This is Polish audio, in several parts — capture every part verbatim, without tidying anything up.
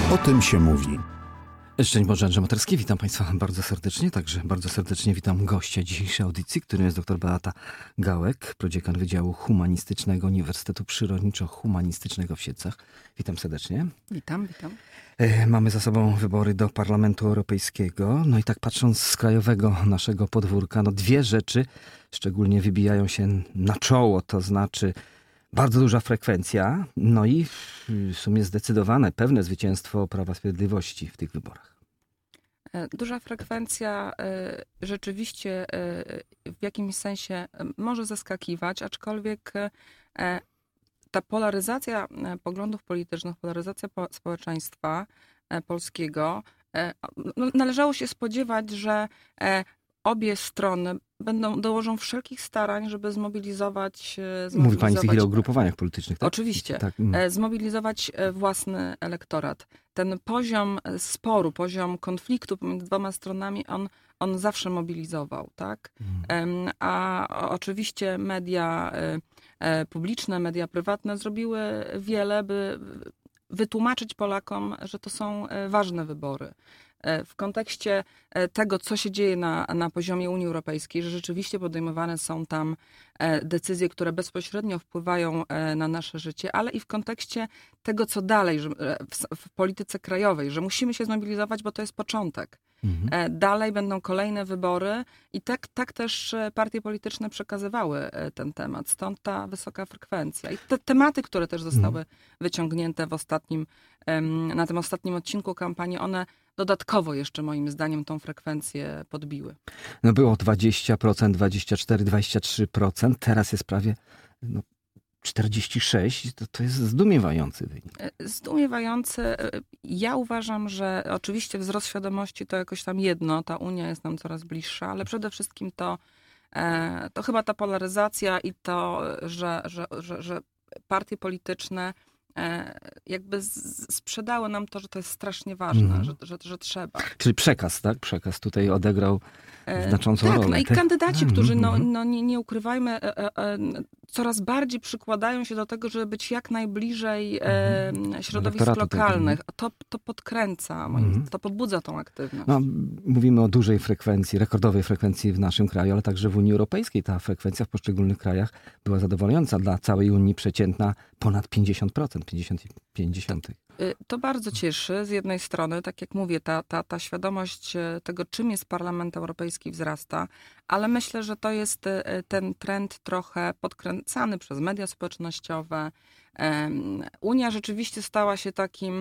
O tym się mówi. Szczęść Boże, Andrzej Materski, witam Państwa bardzo serdecznie, także bardzo serdecznie witam gościa dzisiejszej audycji, którym jest dr Beata Gałek, prodziekan Wydziału Humanistycznego Uniwersytetu Przyrodniczo-Humanistycznego w Siedlcach. Witam serdecznie. Witam, witam. Mamy za sobą wybory do Parlamentu Europejskiego. No i tak patrząc z krajowego naszego podwórka, no dwie rzeczy szczególnie wybijają się na czoło, to znaczy bardzo duża frekwencja, no i w sumie zdecydowane, pewne zwycięstwo Prawa i Sprawiedliwości w tych wyborach. Duża frekwencja rzeczywiście w jakimś sensie może zaskakiwać, aczkolwiek ta polaryzacja poglądów politycznych, polaryzacja społeczeństwa polskiego, należało się spodziewać, że obie strony będą, dołożą wszelkich starań, żeby zmobilizować... zmobilizować Mówi pani w tej chwili o grupowaniach politycznych, tak? Oczywiście. Tak. Zmobilizować własny elektorat. Ten poziom sporu, poziom konfliktu pomiędzy dwoma stronami, on, on zawsze mobilizował, tak? Hmm. A oczywiście media publiczne, media prywatne zrobiły wiele, by wytłumaczyć Polakom, że to są ważne wybory. W kontekście tego, co się dzieje na, na poziomie Unii Europejskiej, że rzeczywiście podejmowane są tam decyzje, które bezpośrednio wpływają na nasze życie, ale i w kontekście tego, co dalej że w, w polityce krajowej, że musimy się zmobilizować, bo to jest początek. Mhm. Dalej będą kolejne wybory i tak, tak też partie polityczne przekazywały ten temat. Stąd ta wysoka frekwencja. I te tematy, które też zostały mhm. wyciągnięte w ostatnim, na tym ostatnim odcinku kampanii, one dodatkowo jeszcze moim zdaniem tą frekwencję podbiły. No było dwadzieścia procent, dwadzieścia cztery procent, dwadzieścia trzy procent, teraz jest prawie no, czterdzieści sześć procent. To, to jest zdumiewający wynik. Zdumiewający. Ja uważam, że oczywiście wzrost świadomości to jakoś tam jedno, ta Unia jest nam coraz bliższa, ale przede wszystkim to, to chyba ta polaryzacja i to, że, że, że, że partie polityczne jakby sprzedały nam to, że to jest strasznie ważne, mm. że, że, że trzeba. Czyli przekaz, tak? Przekaz tutaj odegrał znaczącą tak, rolę. Tak, no i kandydaci, którzy, no, no nie, nie ukrywajmy, e, e, coraz bardziej przykładają się do tego, żeby być jak najbliżej e, środowisk lokalnych. To, to podkręca, moim, mm. to pobudza tą aktywność. No, mówimy o dużej frekwencji, rekordowej frekwencji w naszym kraju, ale także w Unii Europejskiej. Ta frekwencja w poszczególnych krajach była zadowalająca. Dla całej Unii przeciętna ponad pięćdziesiąt procent, pięćdziesiąt pięćdziesiąt. To bardzo cieszy z jednej strony, tak jak mówię, ta, ta, ta świadomość tego, czym jest Parlament Europejski wzrasta, ale myślę, że to jest ten trend trochę podkręcany przez media społecznościowe. Unia rzeczywiście stała się takim...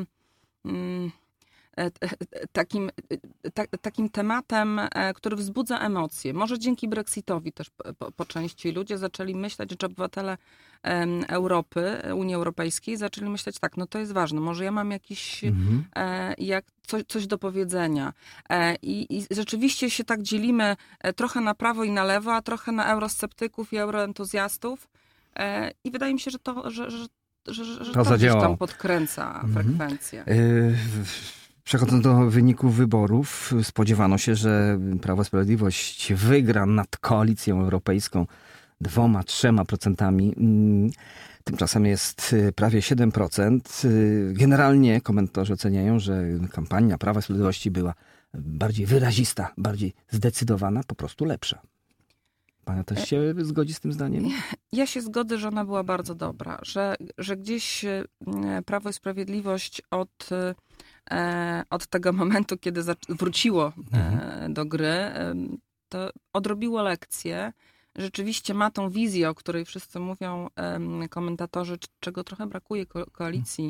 Takim, ta, takim tematem, który wzbudza emocje. Może dzięki Brexitowi też po, po części ludzie zaczęli myśleć, że obywatele Europy, Unii Europejskiej zaczęli myśleć tak, no to jest ważne, może ja mam jakiś mhm. jak, coś, coś do powiedzenia. I, I rzeczywiście się tak dzielimy trochę na prawo i na lewo, a trochę na eurosceptyków i euroentuzjastów. I wydaje mi się, że to, że, że, że, że to, to gdzieś tam podkręca mhm. frekwencję. Y- Przechodząc do wyników wyborów, spodziewano się, że Prawo i Sprawiedliwość wygra nad Koalicją Europejską dwoma, trzema procentami. Tymczasem jest prawie siedem procent. Generalnie komentatorzy oceniają, że kampania Prawa i Sprawiedliwości była bardziej wyrazista, bardziej zdecydowana, po prostu lepsza. Pana też się zgodzi z tym zdaniem? Ja się zgodzę, że ona była bardzo dobra, że, że gdzieś Prawo i Sprawiedliwość od... od tego momentu, kiedy wróciło mhm. do gry, to odrobiło lekcję. Rzeczywiście ma tą wizję, o której wszyscy mówią komentatorzy, czego trochę brakuje ko- koalicji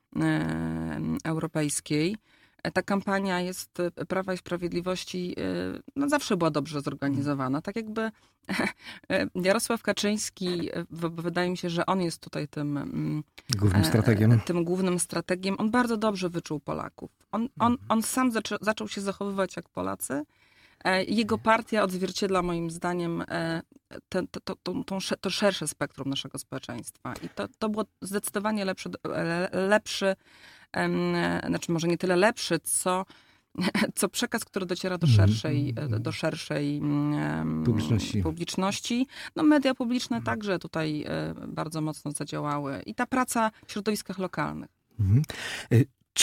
europejskiej. Ta kampania jest Prawa i Sprawiedliwości, no zawsze była dobrze zorganizowana. Tak jakby Jarosław Kaczyński, wydaje mi się, że on jest tutaj tym głównym strategiem. Tym głównym strategiem. On bardzo dobrze wyczuł Polaków. On, on, on sam zaczą, zaczął się zachowywać jak Polacy. Jego partia odzwierciedla moim zdaniem te, te, to, to, to, to szersze spektrum naszego społeczeństwa. I to, to było zdecydowanie lepszy, lepszy znaczy może nie tyle lepszy, co, co przekaz, który dociera do szerszej, do szerszej publiczności. publiczności. No media publiczne także tutaj bardzo mocno zadziałały. I ta praca w środowiskach lokalnych. Mhm. Czy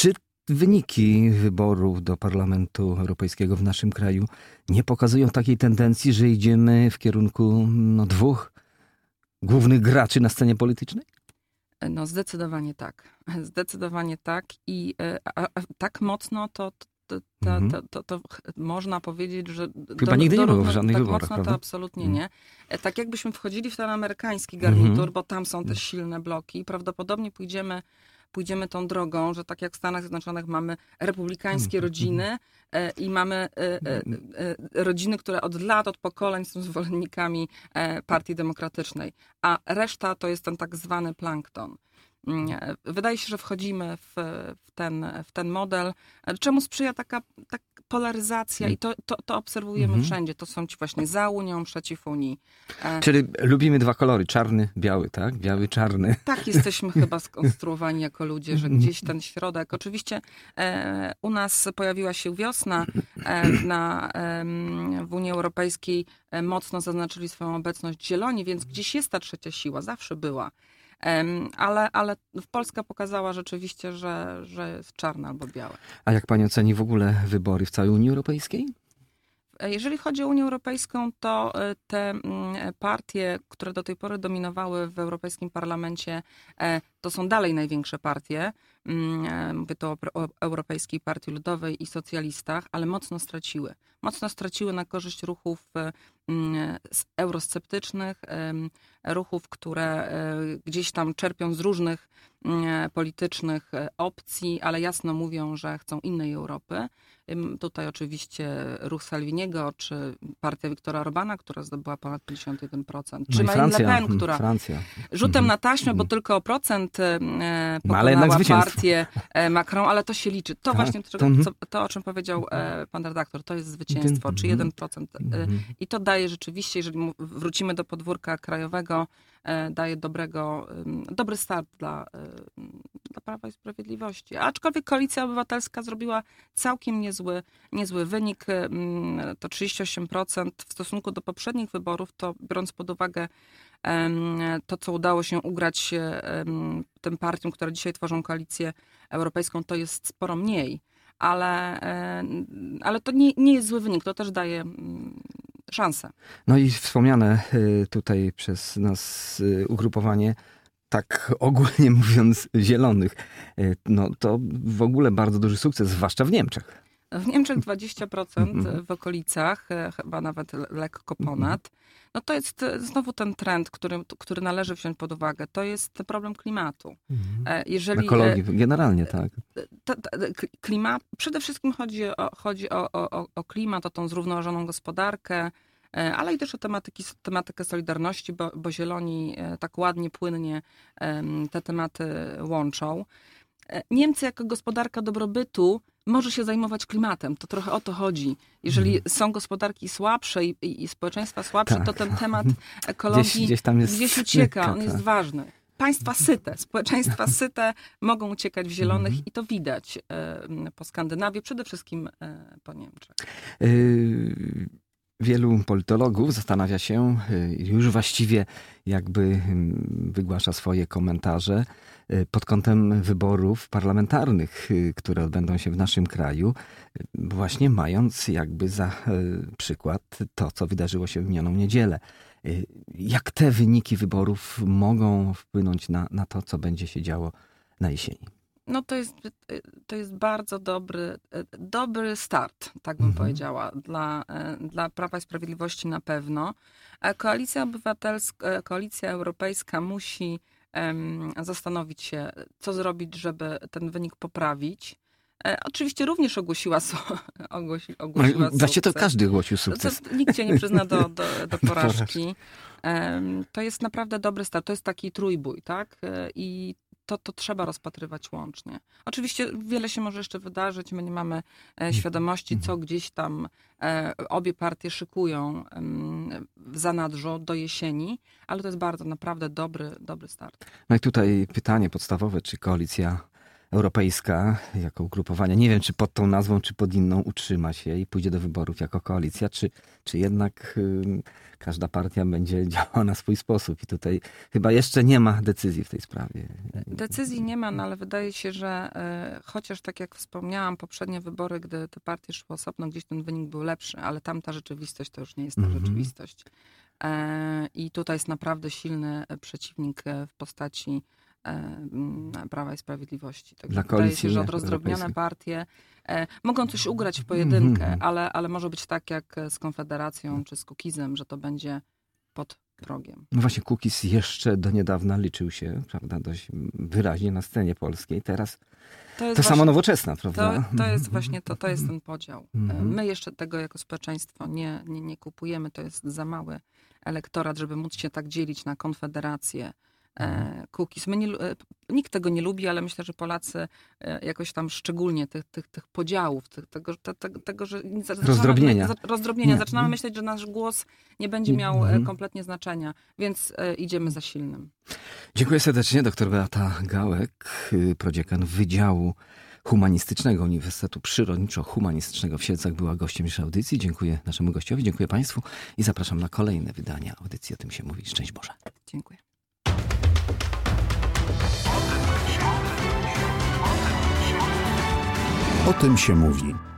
wyniki wyborów do Parlamentu Europejskiego w naszym kraju nie pokazują takiej tendencji, że idziemy w kierunku no, dwóch głównych graczy na scenie politycznej? No zdecydowanie tak. Zdecydowanie tak i a, a, tak mocno to, to, to, mhm. to, to, to można powiedzieć, że... Chyba do, nigdy do, nie było w tak żadnych tak wyborach, mocno prawda? to absolutnie nie. Tak jakbyśmy wchodzili w ten amerykański garnitur, mhm. bo tam są też silne bloki. Prawdopodobnie pójdziemy pójdziemy tą drogą, że tak jak w Stanach Zjednoczonych mamy republikańskie rodziny e, i mamy e, e, e, rodziny, które od lat, od pokoleń są zwolennikami e, Partii Demokratycznej, a reszta to jest ten tak zwany plankton. Wydaje się, że wchodzimy w, w, ten, w ten model, czemu sprzyja taka, taka polaryzacja i to, to, to obserwujemy mhm. wszędzie. To są ci właśnie za Unią, przeciw Unii. Czyli lubimy dwa kolory, czarny, biały, tak? Biały, czarny. Tak jesteśmy chyba skonstruowani jako ludzie, że gdzieś ten środek. Oczywiście e, u nas pojawiła się wiosna e, na, e, w Unii Europejskiej e, mocno zaznaczyli swoją obecność zieloni, więc gdzieś jest ta trzecia siła, zawsze była. Ale, ale Polska pokazała rzeczywiście, że, że jest czarne albo białe. A jak pani oceni w ogóle wybory w całej Unii Europejskiej? Jeżeli chodzi o Unię Europejską, to te partie, które do tej pory dominowały w Europejskim Parlamencie, to są dalej największe partie. Mówię to o Europejskiej Partii Ludowej i socjalistach, ale mocno straciły. Mocno straciły na korzyść ruchów eurosceptycznych, ruchów, które gdzieś tam czerpią z różnych politycznych opcji, ale jasno mówią, że chcą innej Europy. Tutaj oczywiście ruch Salviniego, czy partia Viktora Orbana, która zdobyła ponad pięćdziesiąt jeden procent, czy no Marine Le Pen, która Francja. rzutem na taśmę, bo tylko o procent pokonała no, partię Macron, ale to się liczy. To tak, właśnie to, to, to, o czym powiedział pan redaktor, to jest zwycięstwo, czy jeden procent. I to daje rzeczywiście, jeżeli wrócimy do podwórka krajowego, daje dobrego, dobry start dla, dla Prawa i Sprawiedliwości. Aczkolwiek Koalicja Obywatelska zrobiła całkiem niezły, niezły wynik. To trzydzieści osiem procent w stosunku do poprzednich wyborów, to biorąc pod uwagę to, co udało się ugrać tym partiom, które dzisiaj tworzą Koalicję Europejską, to jest sporo mniej. Ale, ale to nie, nie jest zły wynik, to też daje szansę. No i wspomniane tutaj przez nas ugrupowanie, tak ogólnie mówiąc, zielonych, no to w ogóle bardzo duży sukces, zwłaszcza w Niemczech. W Niemczech dwadzieścia procent w okolicach, chyba nawet lekko ponad. No to jest znowu ten trend, który, który należy wziąć pod uwagę. To jest problem klimatu. Jeżeli, ekologii, generalnie tak. Ta, ta, klimat, przede wszystkim chodzi, o, chodzi o, o, o klimat, o tą zrównoważoną gospodarkę, ale i też o tematyki, tematykę solidarności, bo, bo zieloni tak ładnie, płynnie te tematy łączą. Niemcy jako gospodarka dobrobytu może się zajmować klimatem. To trochę o to chodzi. Jeżeli hmm. są gospodarki słabsze i, i, i społeczeństwa słabsze, tak. to ten temat ekologii gdzieś, gdzieś, tam jest gdzieś ucieka. On jest ważny. Państwa syte, społeczeństwa syte mogą uciekać w zielonych hmm. i to widać e, po Skandynawii, przede wszystkim e, po Niemczech. Y- Wielu politologów zastanawia się, już właściwie jakby wygłasza swoje komentarze pod kątem wyborów parlamentarnych, które odbędą się w naszym kraju, właśnie mając jakby za przykład to, co wydarzyło się w minioną niedzielę. Jak te wyniki wyborów mogą wpłynąć na, na to, co będzie się działo na jesieni? No to jest, to jest bardzo dobry, dobry start, tak bym mhm. powiedziała, dla, dla Prawa i Sprawiedliwości na pewno. Koalicja Obywatelska, Koalicja Europejska musi um, zastanowić się, co zrobić, żeby ten wynik poprawić. E, oczywiście również ogłosiła, so, ogłosi, ogłosiła no, Właściwie to każdy ogłosił sukces. To, nikt się nie przyzna do, do, do porażki. E, to jest naprawdę dobry start. To jest taki trójbój, tak? E, I To, to trzeba rozpatrywać łącznie. Oczywiście wiele się może jeszcze wydarzyć. My nie mamy e, świadomości, co gdzieś tam e, obie partie szykują e, w zanadrzu do jesieni, ale to jest bardzo naprawdę dobry, dobry start. No i tutaj pytanie podstawowe, czy Koalicja Europejska jako ugrupowania, nie wiem czy pod tą nazwą, czy pod inną, utrzyma się i pójdzie do wyborów jako koalicja, czy, czy jednak y, każda partia będzie działała na swój sposób. I tutaj chyba jeszcze nie ma decyzji w tej sprawie. Decyzji nie ma, no ale wydaje się, że y, chociaż tak jak wspomniałam, poprzednie wybory, gdy te partie szły osobno, gdzieś ten wynik był lepszy, ale tamta rzeczywistość to już nie jest ta mm-hmm. rzeczywistość. E, I tutaj jest naprawdę silny przeciwnik w postaci Prawa i Sprawiedliwości. Także wydaje się, że odrozdrobnione partie e, mogą coś ugrać w pojedynkę, mm-hmm. ale, ale może być tak jak z Konfederacją czy z Kukizem, że to będzie pod progiem. No właśnie Kukiz jeszcze do niedawna liczył się, prawda, dość wyraźnie na scenie polskiej. Teraz to, jest to właśnie, samo Nowoczesna, prawda? To, to jest właśnie to, to jest ten podział. Mm-hmm. My jeszcze tego jako społeczeństwo nie, nie, nie kupujemy. To jest za mały elektorat, żeby móc się tak dzielić na Konfederację, Kukiz. My nie, nikt tego nie lubi, ale myślę, że Polacy jakoś tam szczególnie tych, tych, tych podziałów, tych, tego, te, te, tego, że rozdrobnienia. Zaczynamy, rozdrobnienia. Zaczynamy myśleć, że nasz głos nie będzie miał mm. kompletnie znaczenia, więc idziemy za silnym. Dziękuję serdecznie. Doktor Beata Gałek, prodziekan Wydziału Humanistycznego Uniwersytetu Przyrodniczo-Humanistycznego w Siedlcach, była gościem dzisiejszej audycji. Dziękuję naszemu gościowi, dziękuję Państwu i zapraszam na kolejne wydania audycji O tym się mówi. Szczęść Boże. Dziękuję. O tym się mówi.